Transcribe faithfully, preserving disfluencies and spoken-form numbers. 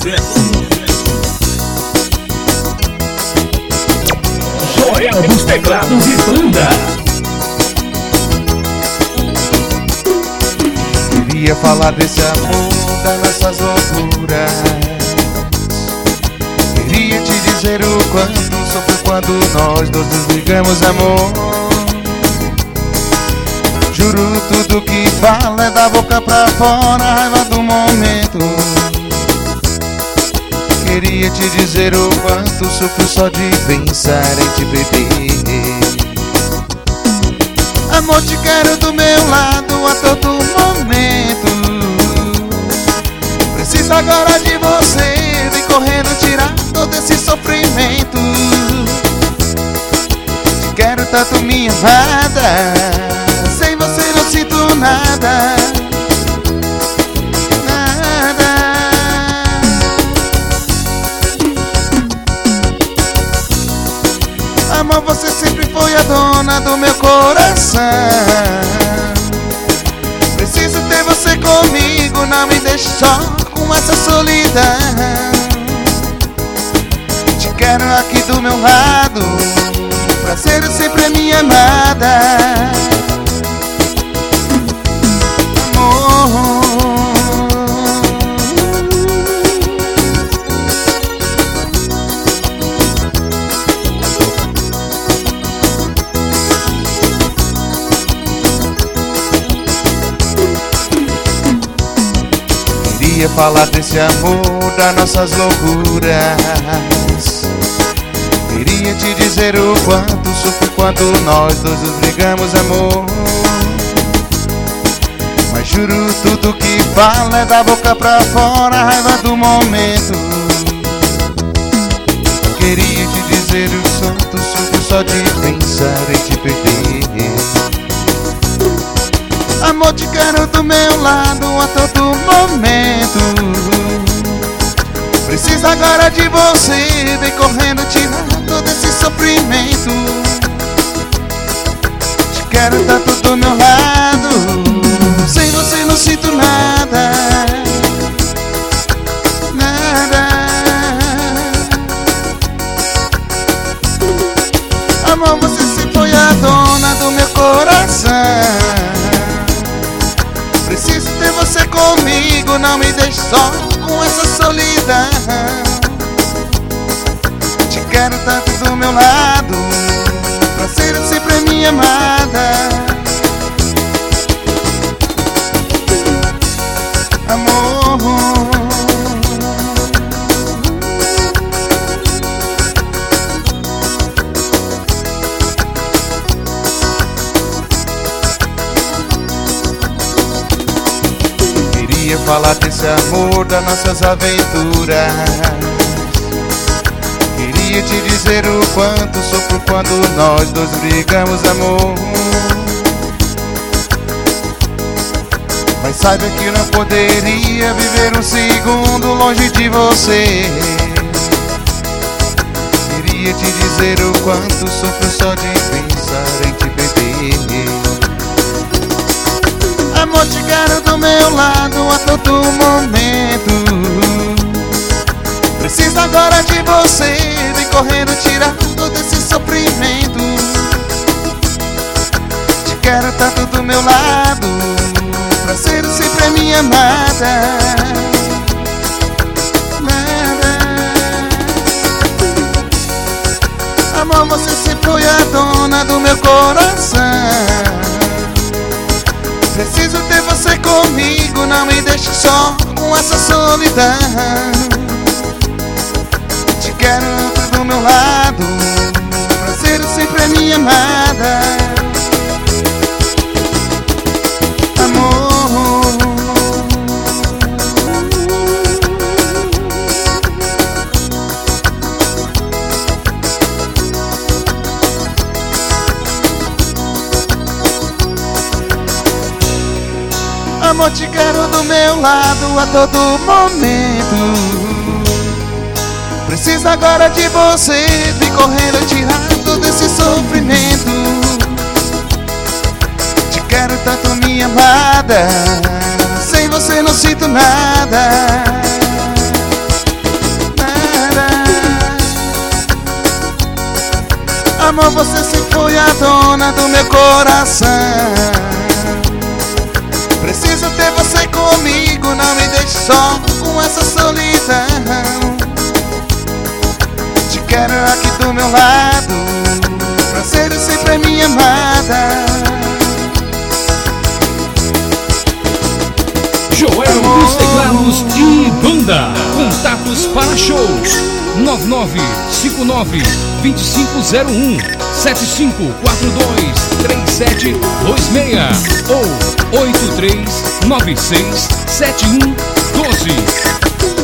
Joel dos Teclados e Banda. Queria falar desse amor, das nossas loucuras. Queria te dizer o quanto sofri quando nós dois nos ligamos, amor. Juro, tudo que fala é da boca pra fora, a raiva do momento. Queria te dizer o quanto sofro só de pensar em te perder. Amor, te quero do meu lado a todo momento. Preciso agora de você, vem correndo tirar todo esse sofrimento. Te quero tanto, minha amada, sem você não sinto nada. Amor, você sempre foi a dona do meu coração. Preciso ter você comigo, não me deixe só com essa solidão. Te quero aqui do meu lado, pra ser sempre minha amada. Amor, queria falar desse amor, das nossas loucuras. Queria te dizer o quanto sofri quando nós dois nos brigamos, amor. Mas juro, tudo que fala é da boca pra fora, a raiva do momento. Queria te dizer o quanto sofro só de pensar em te perder. Amor, te quero do meu lado a todo momento. Preciso agora de você, vem correndo tirar todo esse sofrimento. Te quero tanto do meu lado, sem você não sinto nada. Nada. Amor, você sempre foi a dona do meu coração. Preciso ter você comigo, não me deixe só com essa solidão. Te quero tanto do meu lado, pra ser sempre minha amada. Amor, queria falar desse amor, das nossas aventuras. Queria te dizer o quanto sofro quando nós dois brigamos, amor. Mas saiba que eu não poderia viver um segundo longe de você. Queria te dizer o quanto sofro só de pensar em te perder. Amor, te quero do meu lado a todo momento. Preciso agora de você, vem correndo tirar todo esse sofrimento. Te quero tanto do meu lado, pra ser sempre minha amada. Amor, você sempre foi a dona do meu coração. Preciso ter você comigo, não me deixe só com essa solidão. Te quero do meu lado, pra ser sempre minha amada. Amor, amor, te quero do meu lado a todo momento. Preciso agora de você, vem correndo tirar todo esse sofrimento. Te quero tanto, minha amada, sem você não sinto nada. amor, você sempre foi a dona do meu coração. Preciso ter você comigo, não me deixe só com essa solidão. Te quero aqui do meu lado, pra ser sempre minha amada. Joel dos Teclados e Banda. Contatos para shows: nove nove cinco nove, dois cinco zero um, sete cinco quatro dois, três sete dois seis ou oito três nove seis sete um um dois.